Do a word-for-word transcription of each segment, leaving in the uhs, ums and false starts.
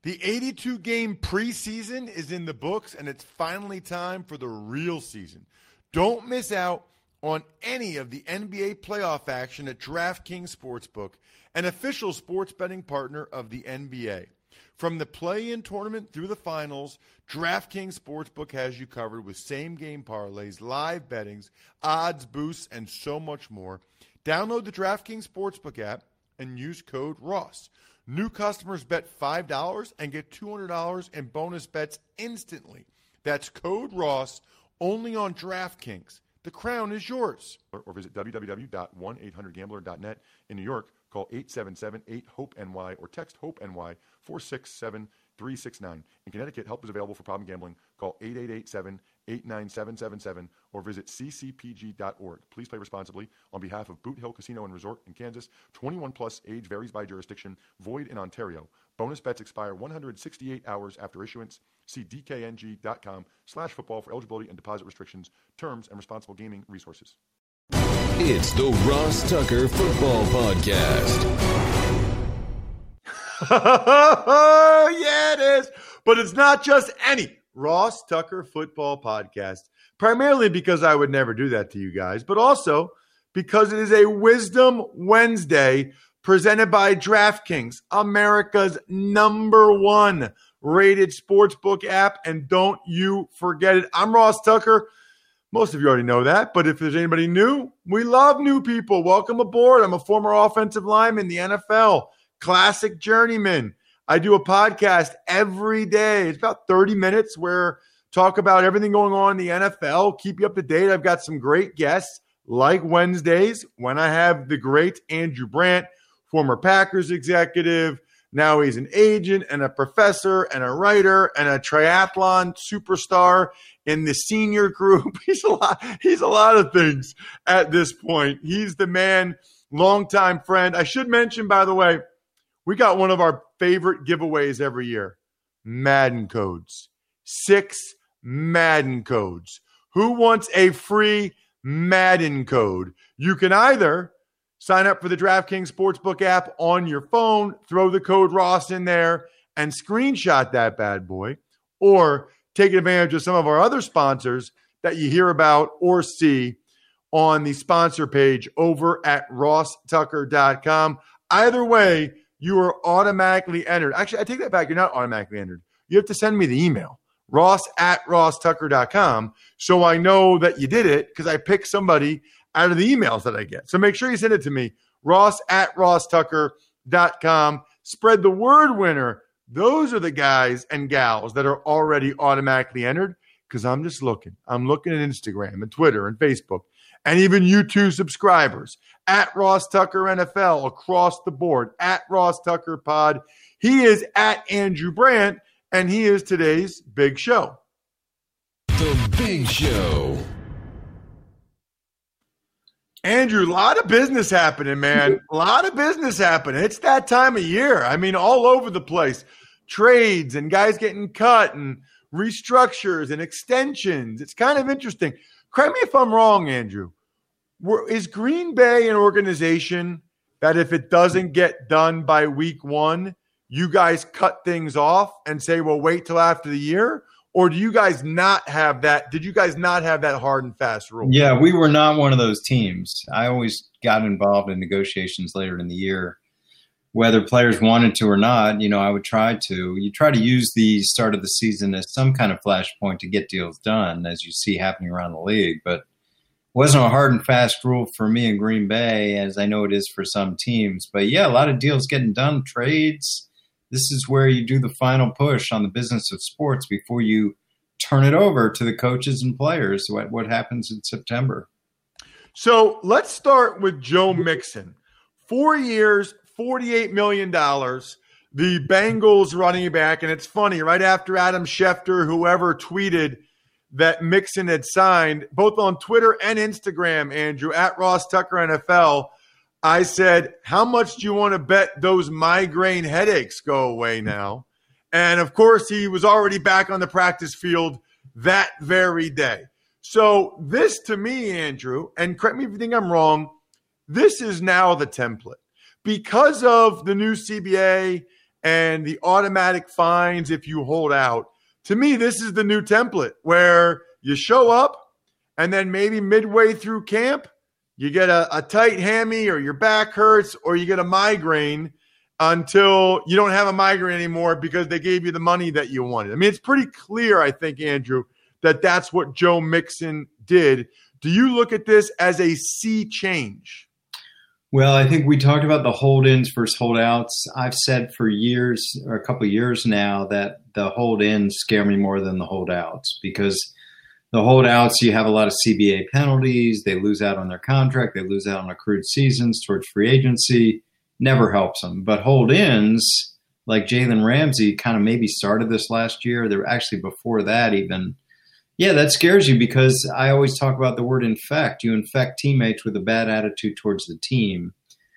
The eighty-two game preseason is in the books, and it's finally time for the real season. Don't miss out on any of the N B A playoff action at DraftKings Sportsbook, an official sports betting partner of the N B A. From the play-in tournament through the finals, DraftKings Sportsbook has you covered with same-game parlays, live bettings, odds, boosts, and so much more. Download the DraftKings Sportsbook app and use code ROSS. New customers bet five dollars and get two hundred dollars in bonus bets instantly. That's code ROSS only on DraftKings. The crown is yours. Or, or visit w w w dot one eight hundred gambler dot net. In New York, call eight seven seven eight hope N Y or text HOPE-NY four six seven three six nine. In Connecticut, help is available for problem gambling. Call eight eight eight seven eight nine seven seven seven or visit c c p g dot org. Please play responsibly. On behalf of Boot Hill Casino and Resort in Kansas, twenty-one plus, age varies by jurisdiction, void in Ontario. Bonus bets expire one hundred sixty-eight hours after issuance. See d k n g dot com slash football for eligibility and deposit restrictions, terms, and responsible gaming resources. It's the Ross Tucker Football Podcast. Yeah, it is. But it's not just any Ross Tucker Football Podcast, primarily because I would never do that to you guys, but also because it is a Wisdom Wednesday presented by DraftKings, America's number one rated sportsbook app. And don't you forget it. I'm Ross Tucker. Most of you already know that, but if there's anybody new, we love new people. Welcome aboard. I'm a former offensive lineman in the N F L, classic journeyman. I do a podcast every day. It's about thirty minutes where talk about everything going on in the N F L, keep you up to date. I've got some great guests like Wednesdays when I have the great Andrew Brandt, former Packers executive. Now he's an agent and a professor and a writer and a triathlon superstar in the senior group. He's a lot, he's a lot of things at this point. He's the man, longtime friend. I should mention, by the way, we got one of our favorite giveaways every year, Madden codes. Six Madden codes. Who wants a free Madden code? You can either sign up for the DraftKings Sportsbook app on your phone, throw the code Ross in there, and screenshot that bad boy, or take advantage of some of our other sponsors that you hear about or see on the sponsor page over at ross tucker dot com. Either way, you are automatically entered. Actually, I take that back. You're not automatically entered. You have to send me the email, ross at ross tucker dot com, so I know that you did it because I picked somebody out of the emails that I get. So make sure you send it to me, ross at ross tucker dot com. Spread the word, winner. Those are the guys and gals that are already automatically entered because I'm just looking. I'm looking at Instagram and Twitter and Facebook and even YouTube subscribers at Ross Tucker N F L across the board, at Ross Tucker Pod. He is at Andrew Brandt, and he is today's big show. The Big Show. Andrew, a lot of business happening, man. A lot of business happening. It's that time of year. I mean, all over the place. Trades and guys getting cut and restructures and extensions. It's kind of interesting. Correct me if I'm wrong, Andrew. Is Green Bay an organization that if it doesn't get done by week one, you guys cut things off and say, well, wait till after the year? Or do you guys not have that? Did you guys not have that hard and fast rule? Yeah, we were not one of those teams. I always got involved in negotiations later in the year, whether players wanted to or not. You know, I would try to. You try to use the start of the season as some kind of flashpoint to get deals done, as you see happening around the league. But it wasn't a hard and fast rule for me in Green Bay, as I know it is for some teams. But yeah, a lot of deals getting done, trades. This is where you do the final push on the business of sports before you turn it over to the coaches and players, what, what happens in September. So let's start with Joe Mixon. Four years, forty-eight million dollars. The Bengals running back, and it's funny, right after Adam Schefter, whoever tweeted that Mixon had signed, both on Twitter and Instagram, Andrew, at Ross Tucker N F L, I said, how much do you want to bet those migraine headaches go away now? And, of course, he was already back on the practice field that very day. So this, to me, Andrew, and correct me if you think I'm wrong, this is now the template. Because of the new C B A and the automatic fines if you hold out. To me, this is the new template where you show up and then maybe midway through camp, you get a, a tight hammy or your back hurts or you get a migraine until you don't have a migraine anymore because they gave you the money that you wanted. I mean, it's pretty clear, I think, Andrew, that that's what Joe Mixon did. Do you look at this as a sea change? Well, I think we talked about the hold-ins versus holdouts. I've said for years, or a couple of years now, that the hold-ins scare me more than the holdouts because the holdouts, you have a lot of C B A penalties. They lose out on their contract. They lose out on accrued seasons towards free agency. Never helps them. But hold-ins, like Jalen Ramsey, kind of maybe started this last year. They're actually before that even. Yeah, that scares you because I always talk about the word infect. You infect teammates with a bad attitude towards the team.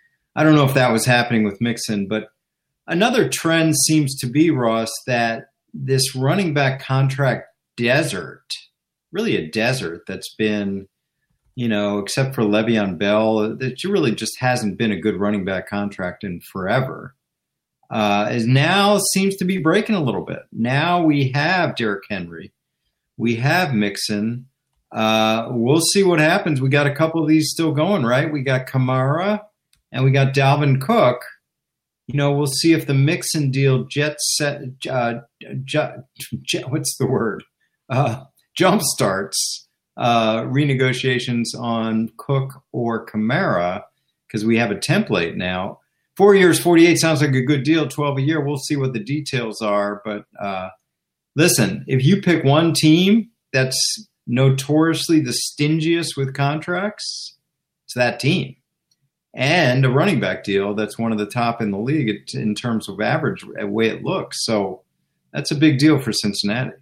I don't know if that was happening with Mixon, but another trend seems to be, Ross, that this running back contract desert, really a desert that's been, you know, except for Le'Veon Bell, that really just hasn't been a good running back contract in forever, uh, is now seems to be breaking a little bit. Now we have Derrick Henry. We have Mixon. Uh, we'll see what happens. We got a couple of these still going, right? We got Kamara and we got Dalvin Cook. You know, we'll see if the Mixon deal jet set, uh, jet, jet, what's the word? Uh, jump starts uh, renegotiations on Cook or Kamara because we have a template now. Four years, forty-eight sounds like a good deal. twelve a year. We'll see what the details are. But uh, listen, if you pick one team that's notoriously the stingiest with contracts, it's that team. And a running back deal that's one of the top in the league in terms of average, the way it looks. So that's a big deal for Cincinnati.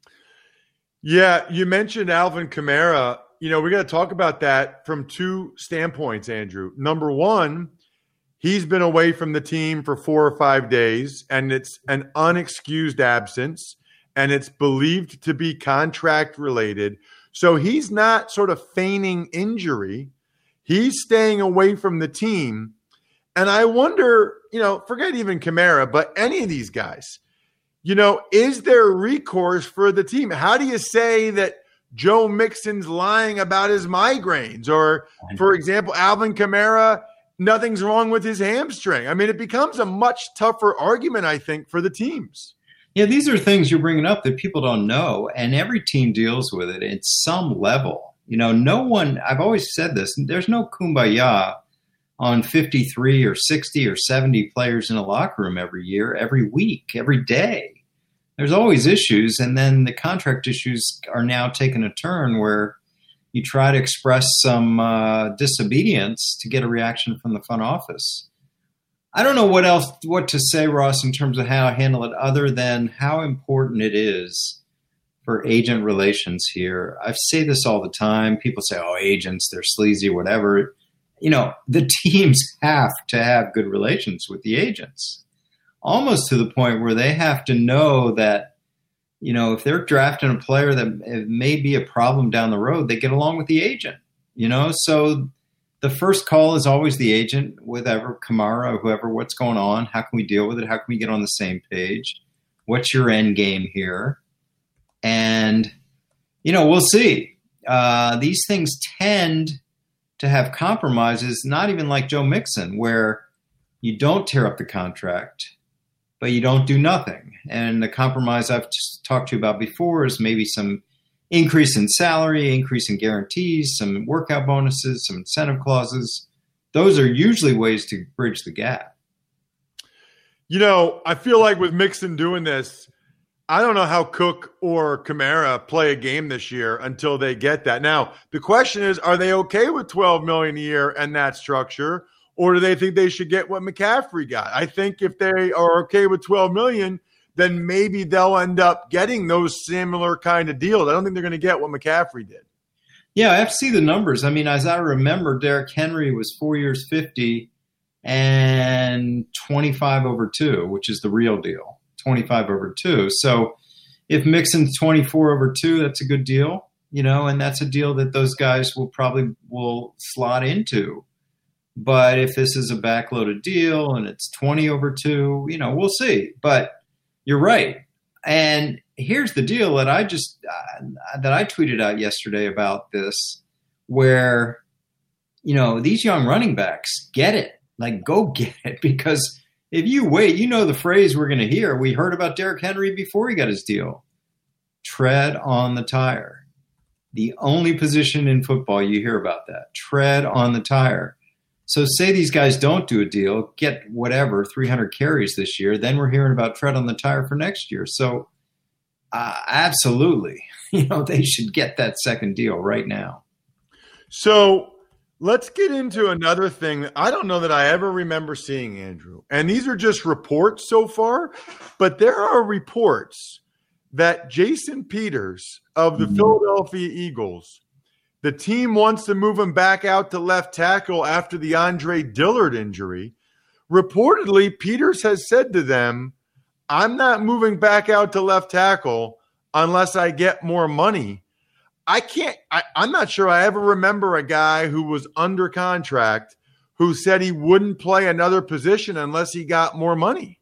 Yeah, you mentioned Alvin Kamara. You know, we got to talk about that from two standpoints, Andrew. Number one, he's been away from the team for four or five days, and it's an unexcused absence, and it's believed to be contract-related. So he's not sort of feigning injury. He's staying away from the team. And I wonder, you know, forget even Kamara, but any of these guys, you know, is there recourse for the team? How do you say that Joe Mixon's lying about his migraines? Or, for example, Alvin Kamara, nothing's wrong with his hamstring. I mean, it becomes a much tougher argument, I think, for the teams. Yeah, these are things you're bringing up that people don't know, and every team deals with it at some level. You know, no one, I've always said this, there's no kumbaya on fifty-three or sixty or seventy players in a locker room every year, every week, every day. There's always issues, and then the contract issues are now taking a turn where you try to express some uh, disobedience to get a reaction from the front office. I don't know what else, what to say, Ross, in terms of how to handle it other than how important it is for agent relations here. I say this all the time. People say, oh, agents, they're sleazy, whatever. You know, the teams have to have good relations with the agents, almost to the point where they have to know that, you know, if they're drafting a player that may be a problem down the road, they get along with the agent, you know? So the first call is always the agent, whatever, Kamara, whoever, what's going on? How can we deal with it? How can we get on the same page? What's your end game here? And, you know, we'll see. Uh, these things tend to have compromises, not even like Joe Mixon, where you don't tear up the contract, but you don't do nothing. And the compromise I've just talked to you about before is maybe some increase in salary, increase in guarantees, some workout bonuses, some incentive clauses. Those are usually ways to bridge the gap. You know, I feel like with Mixon doing this, I don't know how Cook or Kamara play a game this year until they get that. Now, the question is, are they okay with twelve million dollars a year and that structure, or do they think they should get what McCaffrey got? I think if they are okay with twelve million dollars, then maybe they'll end up getting those similar kind of deals. I don't think they're going to get what McCaffrey did. Yeah, I have to see the numbers. I mean, as I remember, Derrick Henry was four years, fifty, and twenty-five over two, which is the real deal. twenty-five over two. So if Mixon's twenty-four over two, that's a good deal, you know, and that's a deal that those guys will probably will slot into. But if this is a backloaded deal and it's twenty over two, you know, we'll see. But you're right. And here's the deal that I just uh, that I tweeted out yesterday about this, where, you know, these young running backs get it. Like, go get it. Because if you wait, you know the phrase we're going to hear. We heard about Derrick Henry before he got his deal. Tread on the tire. The only position in football you hear about that. Tread on the tire. So say these guys don't do a deal, get whatever, three hundred carries this year, then we're hearing about tread on the tire for next year. So uh, absolutely, you know, they should get that second deal right now. So let's get into another thing that I don't know that I ever remember seeing, Andrew. And these are just reports so far, but there are reports that Jason Peters of the mm-hmm. Philadelphia Eagles, the team wants to move him back out to left tackle after the Andre Dillard injury. Reportedly, Peters has said to them, I'm not moving back out to left tackle unless I get more money. I can't I, – I'm not sure I ever remember a guy who was under contract who said he wouldn't play another position unless he got more money.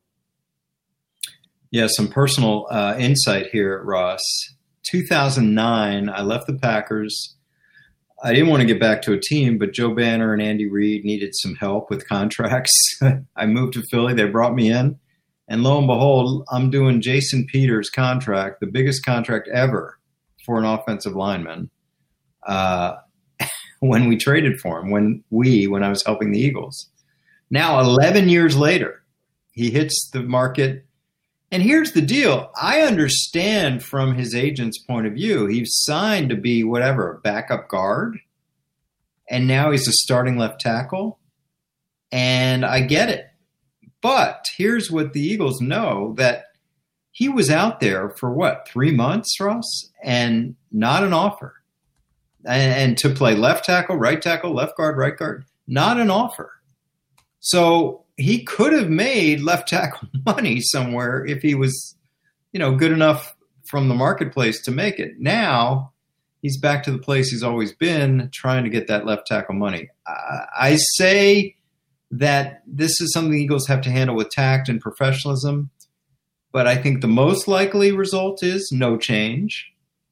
Yeah, some personal uh, insight here, Ross. two thousand nine, I left the Packers – I didn't want to get back to a team, but Joe Banner and Andy Reid needed some help with contracts. I moved to Philly. They brought me in. And lo and behold, I'm doing Jason Peters' contract, the biggest contract ever for an offensive lineman, uh, when we traded for him, when we, when I was helping the Eagles. Now, eleven years later, he hits the market. And here's the deal. I understand from his agent's point of view, he's signed to be whatever, a backup guard. And now he's a starting left tackle. And I get it. But here's what the Eagles know, that he was out there for what, three months, Ross? And not an offer. And, and to play left tackle, right tackle, left guard, right guard, not an offer. So he could have made left tackle money somewhere if he was, you know, good enough from the marketplace to make it. Now he's back to the place he's always been, trying to get that left tackle money. I, I say that this is something the Eagles have to handle with tact and professionalism, but I think the most likely result is no change.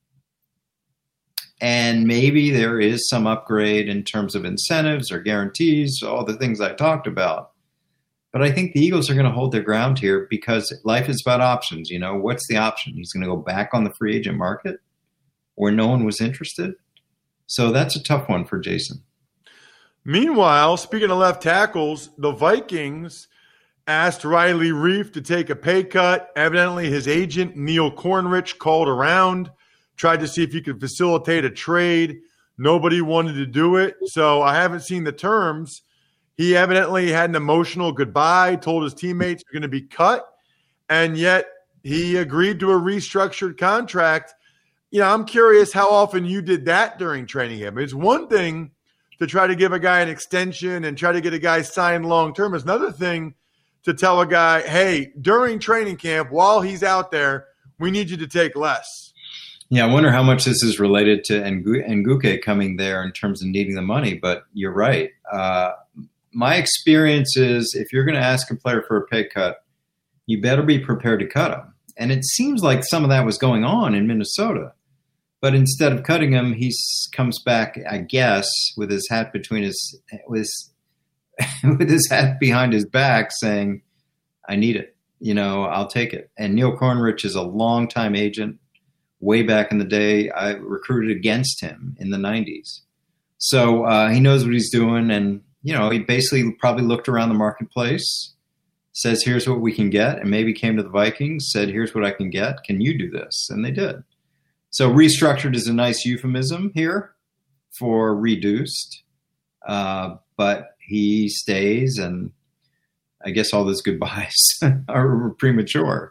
And maybe there is some upgrade in terms of incentives or guarantees, all the things I talked about. But I think the Eagles are going to hold their ground here because life is about options. You know, what's the option? He's going to go back on the free agent market where no one was interested. So that's a tough one for Jason. Meanwhile, speaking of left tackles, the Vikings asked Riley Reiff to take a pay cut. Evidently, his agent, Neil Cornrich, called around, tried to see if he could facilitate a trade. Nobody wanted to do it. So I haven't seen the terms. He evidently had an emotional goodbye, told his teammates they're going to be cut, and yet he agreed to a restructured contract. You know, I'm curious how often you did that during training camp. It's one thing to try to give a guy an extension and try to get a guy signed long-term. It's another thing to tell a guy, hey, during training camp, while he's out there, we need you to take less. Yeah, I wonder how much this is related to Nguke coming there in terms of needing the money, but you're right. Uh, My experience is if you're going to ask a player for a pay cut, you better be prepared to cut him. And it seems like some of that was going on in Minnesota. But instead of cutting him, he comes back, I guess, with his hat between his with his, with his hat behind his back saying, I need it. You know, I'll take it. And Neil Cornrich is a longtime agent. Way back in the day, I recruited against him in the nineties. So uh, he knows what he's doing, and you know, he basically probably looked around the marketplace, says, here's what we can get, and maybe came to the Vikings, said, here's what I can get. Can you do this? And they did. So restructured is a nice euphemism here for reduced, uh, but he stays, and I guess all those goodbyes are premature.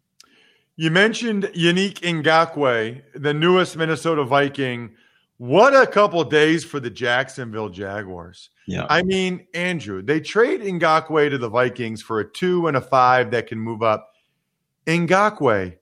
You mentioned Yannick Ngakoue, the newest Minnesota Viking. What a couple of days for the Jacksonville Jaguars. Yeah. I mean, Andrew, they trade Ngakoue to the Vikings for a two and a five that can move up. Ngakoue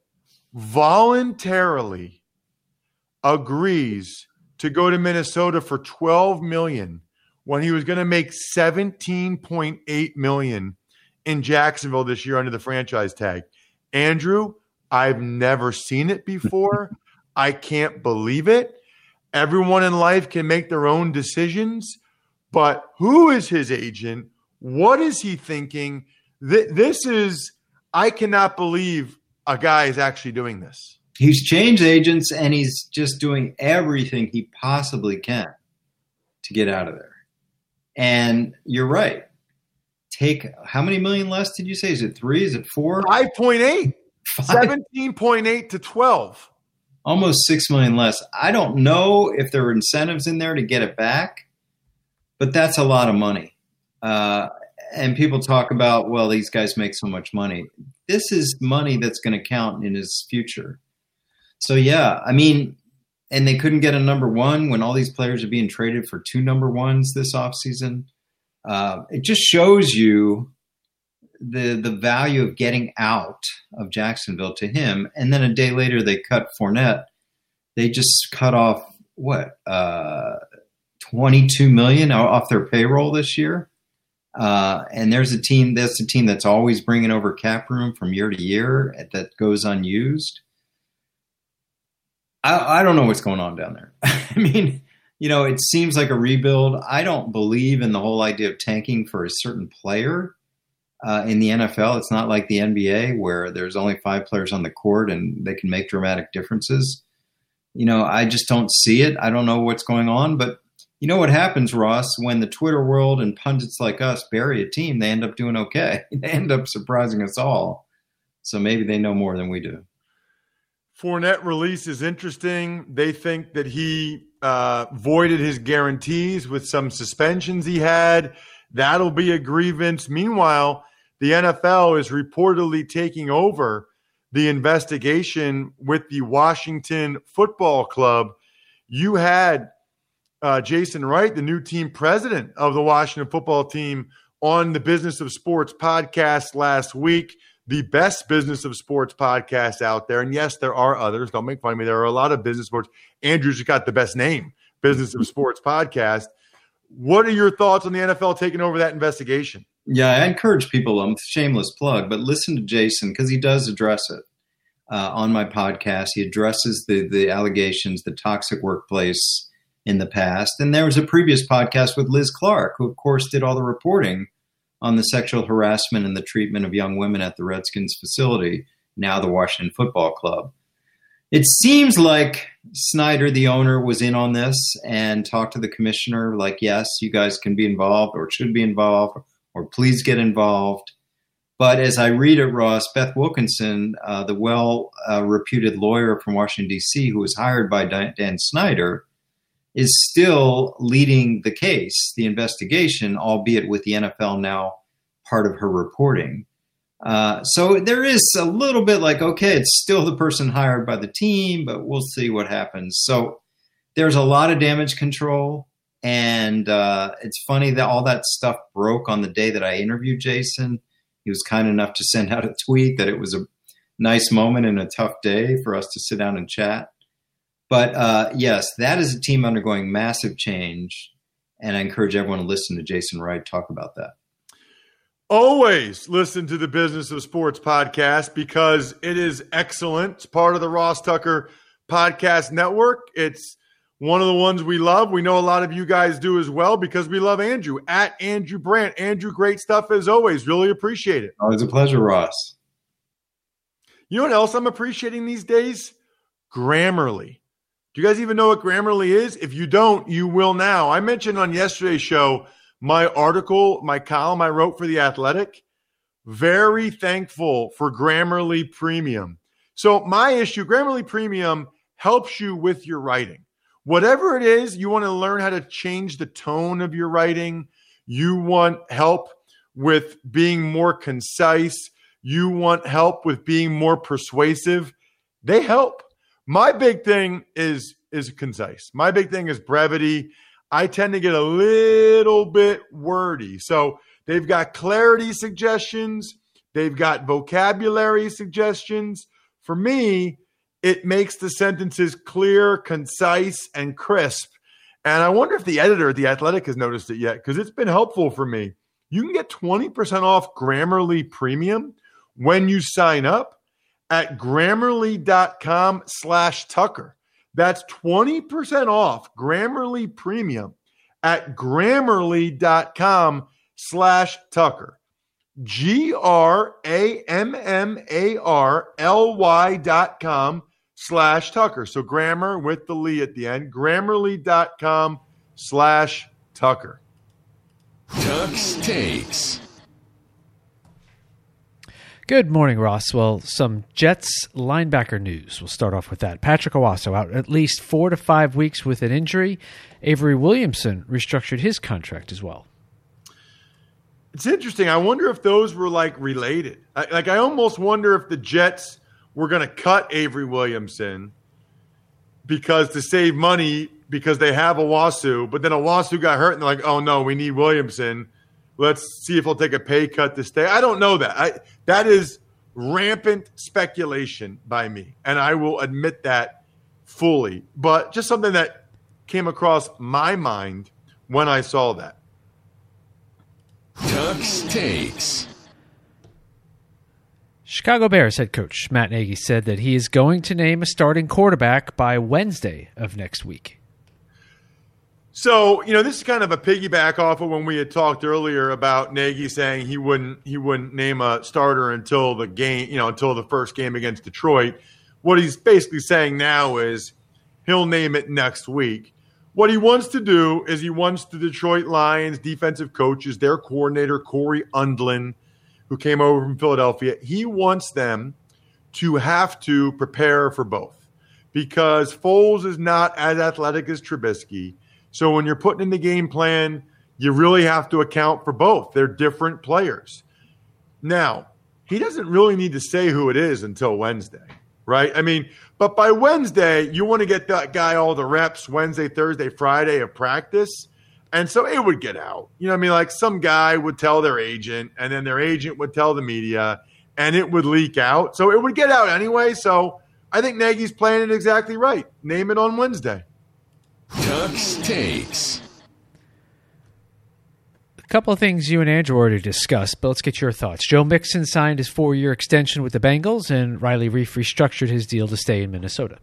voluntarily agrees to go to Minnesota for twelve million dollars when he was going to make seventeen point eight million dollars in Jacksonville this year under the franchise tag. Andrew, I've never seen it before. I can't believe it. Everyone in life can make their own decisions, but who is his agent? What is he thinking? Th- this is, I cannot believe a guy is actually doing this. He's changed agents, and he's just doing everything he possibly can to get out of there. And you're right. Take how many million less did you say? Is it three? Is it four? five point eight. seventeen point eight to twelve. Almost six million less. I don't know if there are incentives in there to get it back, but that's a lot of money. Uh, and people talk about, well, these guys make so much money. This is money that's going to count in his future. So, yeah, I mean, and they couldn't get a number one when all these players are being traded for two number ones this offseason. Uh, it just shows you the the value of getting out of Jacksonville to him. And then a day later, they cut Fournette. They just cut off, what, uh, twenty-two million dollars off their payroll this year. Uh, and there's a team, that's a team that's always bringing over cap room from year to year that goes unused. I, I don't know what's going on down there. I mean, you know, it seems like a rebuild. I don't believe in the whole idea of tanking for a certain player uh, in the N F L. It's not like the N B A where there's only five players on the court and they can make dramatic differences. You know, I just don't see it. I don't know what's going on. But you know what happens, Ross, when the Twitter world and pundits like us bury a team, they end up doing okay. They end up surprising us all. So maybe they know more than we do. Fournette release is interesting. They think that he uh, voided his guarantees with some suspensions he had. That'll be a grievance. Meanwhile, the N F L is reportedly taking over the investigation with the Washington Football Club. You had uh, Jason Wright, the new team president of the Washington football team, on the Business of Sports podcast last week. The best Business of Sports podcast out there. And yes, there are others. Don't make fun of me. There are a lot of business sports. Andrew's got the best name, Business of Sports podcast. What are your thoughts on the N F L taking over that investigation? Yeah, I encourage people, a shameless plug, but listen to Jason because he does address it uh, on my podcast. He addresses the the allegations, the toxic workplace in the past. And there was a previous podcast with Liz Clark, who, of course, did all the reporting on the sexual harassment and the treatment of young women at the Redskins facility, now the Washington Football Club. It seems like Snyder, the owner, was in on this and talked to the commissioner like, yes, you guys can be involved or should be involved or please get involved. But as I read it, Ross, Beth Wilkinson, uh, the well-reputed uh, lawyer from Washington, D C, who was hired by Dan Snyder, is still leading the case, the investigation, albeit with the N F L now part of her reporting. Uh, so there is a little bit like, okay, it's still the person hired by the team, but we'll see what happens. So there's a lot of damage control. And uh, it's funny that all that stuff broke on the day that I interviewed Jason. He was kind enough to send out a tweet that it was a nice moment and a tough day for us to sit down and chat. But uh, yes, that is a team undergoing massive change, and I encourage everyone to listen to Jason Wright talk about that. Always listen to the Business of Sports podcast because it is excellent. It's part of the Ross Tucker Podcast Network. It's one of the ones we love. We know a lot of you guys do as well because we love Andrew, at Andrew Brandt. Andrew, great stuff as always. Really appreciate it. Always a pleasure, Ross. You know what else I'm appreciating these days? Grammarly. Do you guys even know what Grammarly is? If you don't, you will now. I mentioned on yesterday's show my article, my column I wrote for The Athletic. Very thankful for Grammarly Premium. So my issue, Grammarly Premium helps you with your writing. Whatever it is, you want to learn how to change the tone of your writing. You want help with being more concise. You want help with being more persuasive. They help. My big thing is, is concise. My big thing is brevity. I tend to get a little bit wordy. So they've got clarity suggestions. They've got vocabulary suggestions. For me, it makes the sentences clear, concise, and crisp. And I wonder if the editor at The Athletic has noticed it yet, because it's been helpful for me. You can get twenty percent off Grammarly Premium when you sign up at grammarly.com slash Tucker. That's twenty percent off Grammarly Premium at grammarly.com slash Tucker. G-R-A-M-M-A-R-L-Y dot com slash Tucker. So grammar with the Lee at the end. Grammarly.com slash Tucker. Tuck's Takes. Good morning, Ross. Well, some Jets linebacker news. We'll start off with that. Patrick Owasso out at least four to five weeks with an injury. Avery Williamson restructured his contract as well. It's interesting. I wonder if those were like related. I, like I almost wonder if the Jets were going to cut Avery Williamson because to save money because they have Owasso, but then Owasso got hurt and they're like, oh no, we need Williamson. Let's see if he'll take a pay cut to stay. I don't know that. I, that is rampant speculation by me, and I will admit that fully. But just something that came across my mind when I saw that. Tuck's Takes. Chicago Bears head coach Matt Nagy said that he is going to name a starting quarterback by Wednesday of next week. So, you know, this is kind of a piggyback off of when we had talked earlier about Nagy saying he wouldn't he wouldn't name a starter until the game, you know, until the first game against Detroit. What he's basically saying now is he'll name it next week. What he wants to do is he wants the Detroit Lions defensive coaches, their coordinator, Corey Undlin, who came over from Philadelphia, he wants them to have to prepare for both because Foles is not as athletic as Trubisky. So when you're putting in the game plan, you really have to account for both. They're different players. Now, he doesn't really need to say who it is until Wednesday, right? I mean, but by Wednesday, you want to get that guy all the reps Wednesday, Thursday, Friday of practice. And so it would get out. You know what I mean? Like some guy would tell their agent, and then their agent would tell the media, and it would leak out. So it would get out anyway. So I think Nagy's playing it exactly right. Name it on Wednesday. Tuck's Takes. A couple of things you and Andrew already discussed, but let's get your thoughts. Joe Mixon signed his four-year extension with the Bengals, and Riley Reiff restructured his deal to stay in Minnesota.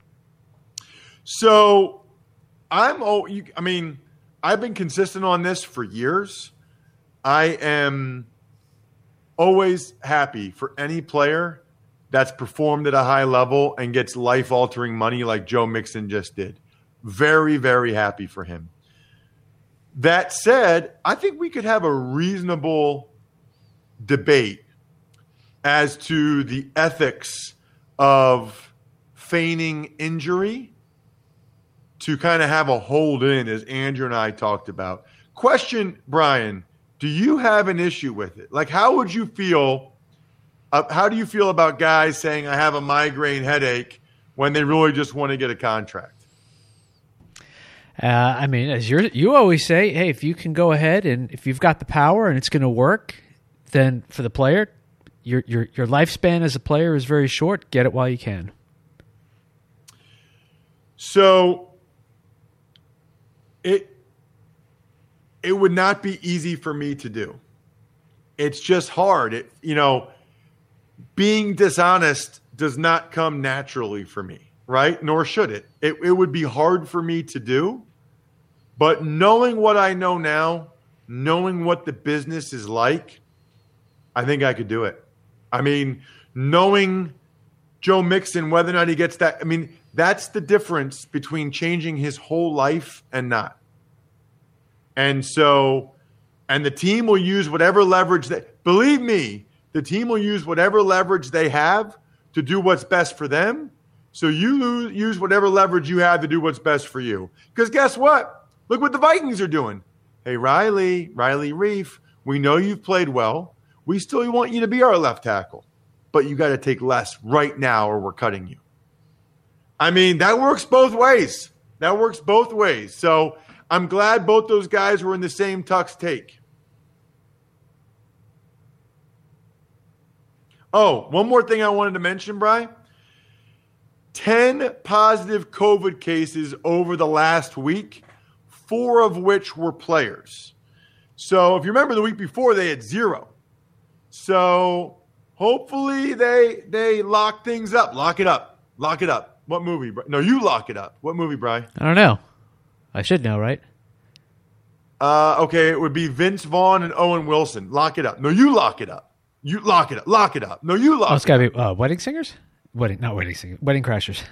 So I'm, oh, you, I mean, I've been consistent on this for years. I am always happy for any player that's performed at a high level and gets life-altering money like Joe Mixon just did. Very, very happy for him. That said, I think we could have a reasonable debate as to the ethics of feigning injury to kind of have a hold in, as Andrew and I talked about. Question, Brian, do you have an issue with it? Like, how would you feel? Uh, how do you feel about guys saying, I have a migraine headache when they really just want to get a contract? Uh, I mean, as you you always say, hey, if you can go ahead and if you've got the power and it's going to work, then for the player, your your your lifespan as a player is very short. Get it while you can. So it it would not be easy for me to do. It's just hard. It you know, being dishonest does not come naturally for me, right? Nor should it. It it would be hard for me to do. But knowing what I know now, knowing what the business is like, I think I could do it. I mean, knowing Joe Mixon, whether or not he gets that, I mean, that's the difference between changing his whole life and not. And so, and the team will use whatever leverage that, believe me, the team will use whatever leverage they have to do what's best for them. So you lose, use whatever leverage you have to do what's best for you. Because guess what? Look what the Vikings are doing. Hey, Riley, Riley Reiff, we know you've played well. We still want you to be our left tackle. But you got to take less right now or we're cutting you. I mean, that works both ways. That works both ways. So I'm glad both those guys were in the same Tuck's take. Oh, one more thing I wanted to mention, Bri. ten positive COVID cases over the last week. four of which were players. So if you remember the week before, they had zero. So hopefully they they lock things up. Lock it up. Lock it up. What movie? No, you lock it up. What movie, Bri? I don't know. I should know, right? Uh, okay, it would be Vince Vaughn and Owen Wilson. Lock it up. No, you lock it up. You lock it up. Lock it up. No, you lock oh, it's it got to up. be uh, Wedding Singers? Wedding, not Wedding Singers. Wedding Crashers.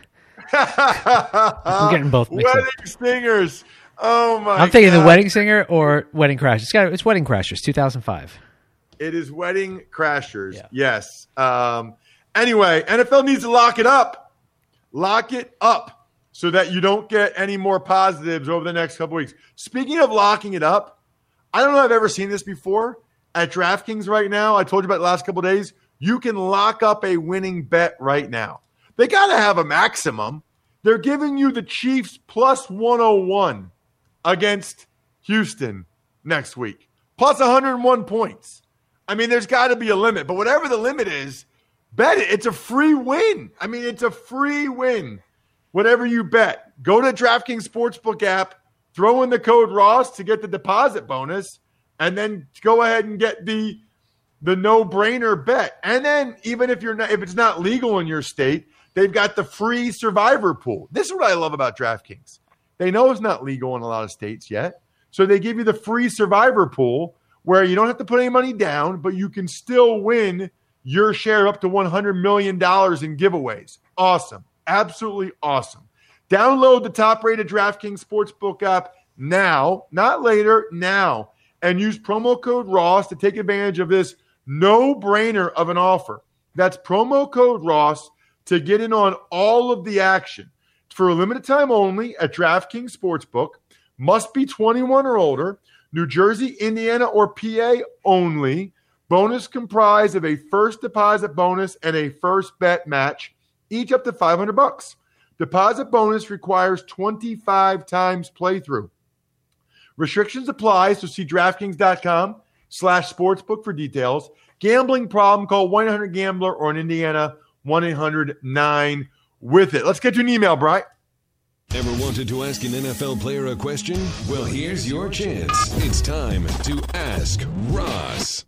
I'm getting both mixed Wedding up. Singers. Oh, my I'm thinking God. The Wedding Singer or Wedding Crashers. It's, got, it's Wedding Crashers, two thousand five. It is Wedding Crashers. Yeah. Yes. Um, anyway, N F L needs to lock it up. Lock it up so that you don't get any more positives over the next couple weeks. Speaking of locking it up, I don't know if I've ever seen this before. At DraftKings right now, I told you about it the last couple of days, you can lock up a winning bet right now. They got to have a maximum. They're giving you the Chiefs plus one oh one against Houston next week, plus one hundred one points. I mean, there's got to be a limit, but whatever the limit is, bet it. It's a free win. I mean, it's a free win. Whatever you bet, go to DraftKings Sportsbook app, throw in the code Ross to get the deposit bonus, and then go ahead and get the the no-brainer bet. And then even if you're not, if it's not legal in your state, they've got the free survivor pool. This is what I love about DraftKings. They know it's not legal in a lot of states yet, so they give you the free survivor pool where you don't have to put any money down, but you can still win your share up to one hundred million dollars in giveaways. Awesome. Absolutely awesome. Download the top-rated DraftKings Sportsbook app now, not later, now, and use promo code Ross to take advantage of this no-brainer of an offer. That's promo code Ross to get in on all of the action. For a limited time only at DraftKings Sportsbook. Must be twenty-one or older. New Jersey, Indiana, or P A only. Bonus comprised of a first deposit bonus and a first bet match, each up to five hundred bucks. Deposit bonus requires twenty-five times playthrough. Restrictions apply, so see DraftKings.com slash sportsbook for details. Gambling problem, call one eight hundred gambler or in Indiana, one eight hundred nine with it. Let's get to an email, Bri. Ever wanted to ask an N F L player a question? Well, here's your chance. It's time to Ask Ross.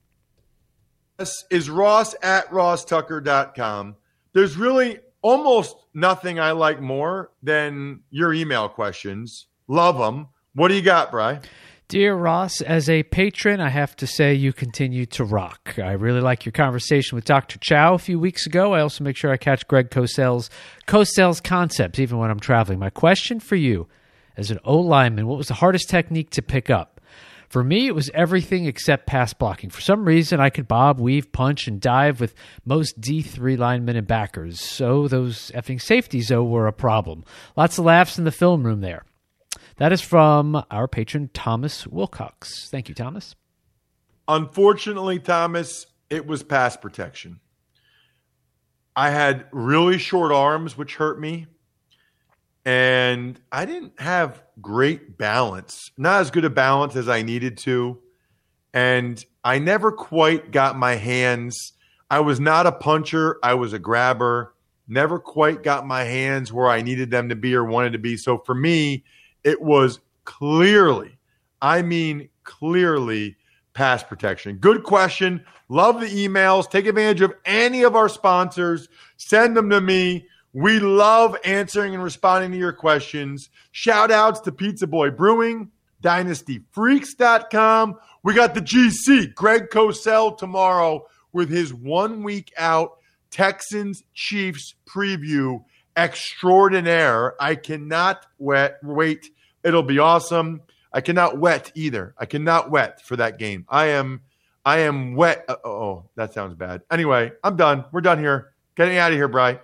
This is Ross at ross tucker dot com. There's really almost nothing I like more than your email questions. Love them. What do you got, Bri? Dear Ross, as a patron, I have to say you continue to rock. I really like your conversation with Doctor Chow a few weeks ago. I also make sure I catch Greg Cosell's, Cosell's concepts even when I'm traveling. My question for you, as an O-lineman, what was the hardest technique to pick up? For me, it was everything except pass blocking. For some reason, I could bob, weave, punch, and dive with most D three linemen and backers. So those effing safeties, though, were a problem. Lots of laughs in the film room there. That is from our patron, Thomas Wilcox. Thank you, Thomas. Unfortunately, Thomas, it was pass protection. I had really short arms, which hurt me. And I didn't have great balance. Not as good a balance as I needed to. And I never quite got my hands. I was not a puncher. I was a grabber. Never quite got my hands where I needed them to be or wanted to be. So for me, it was clearly, I mean clearly, pass protection. Good question. Love the emails. Take advantage of any of our sponsors. Send them to me. We love answering and responding to your questions. Shout outs to Pizza Boy Brewing, dynasty freaks dot com. We got the G C, Greg Cosell, tomorrow with his one week out Texans Chiefs preview extraordinaire. I cannot wait. wait. It'll be awesome. I cannot wet either. I cannot wet for that game. I am I am wet. Uh, oh, that sounds bad. Anyway, I'm done. We're done here. Getting out of here, Bri.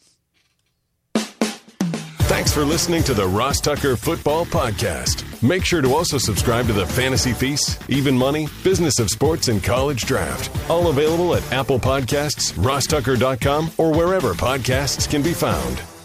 Thanks for listening to the Ross Tucker Football Podcast. Make sure to also subscribe to the Fantasy Feast, Even Money, Business of Sports, and College Draft. All available at Apple Podcasts, ross tucker dot com, or wherever podcasts can be found.